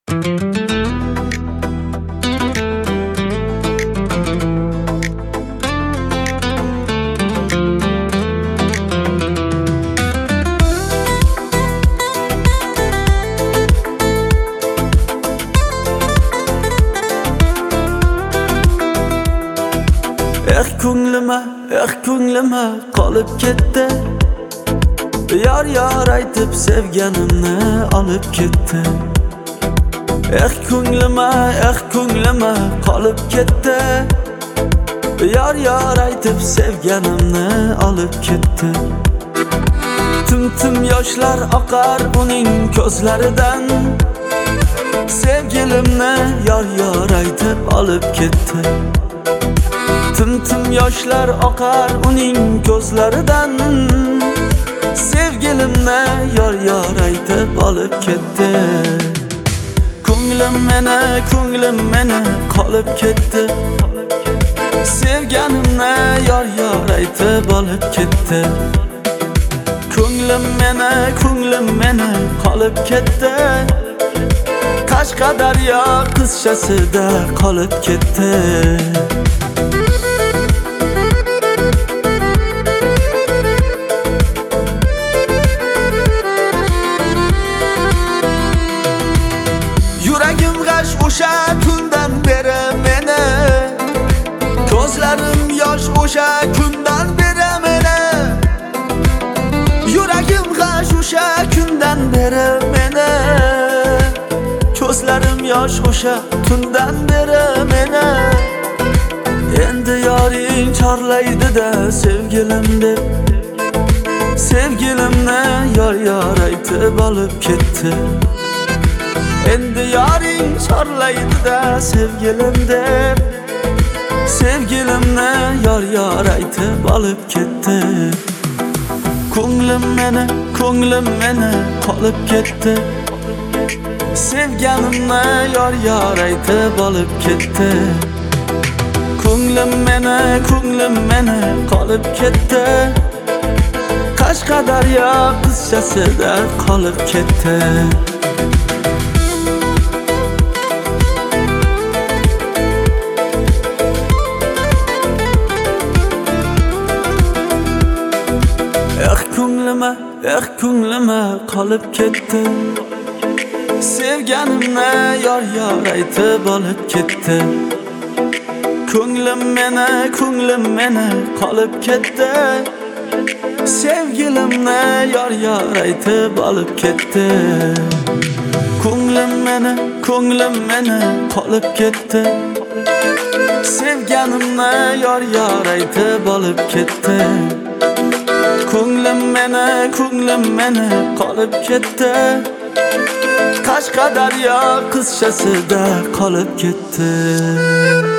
ko'nglima qolib ketdi. Yar aytib sevganimni olib ketdi. Ko'nglima qolib ketdi. Yar aytib sevganimni olib ketdi. Tim yoshlar oqar uning ko'zlaridan. Sevgilimni yar aytib olib ketdi. Tim yoshlar oqar uning ko'zlaridan. Sevgilimni yar aytib olib ketdi. Ko'nglim meni qolib ketdi. Sevganimni yar aytib olib ketdi. Ko'nglim meni qolib ketdi. Qashqadaryo qizchasida qolib ketdi. Yuragim g'ash o'sha kundan beri meni. Ko'zlarim yosh o'sha kundan beri meni. Yuragim g'ash o'sha kundan beri meni. Ko'zlarim yosh o'sha kundan beri meni. Endi yoring chorlaydi-da sevgilim deb. Sevgilimni yar aytib olib ketdi. Endi yoring chorlaydi-da sevgilim deb. Sevgilimni yar aytib olib ketdi. Ko'nglim meni qolib ketdi. Sevganimni yar aytib olib ketdi. Ko'nglim meni qolib ketdi. Qashqadaryo qizchasida qolib ketdi. Ko'nglima qolib ketdi. Sevganimni yar aytib olib ketdi. Ko'nglim meni qolib ketdi. Sevgilimni yar aytib olib ketdi. Ko'nglim meni qolib ketdi. Sevganimni yar aytib olib ketdi. Ko'nglim meni qolib ketdi. Qashqadaryo qizchasida qolib ketdi.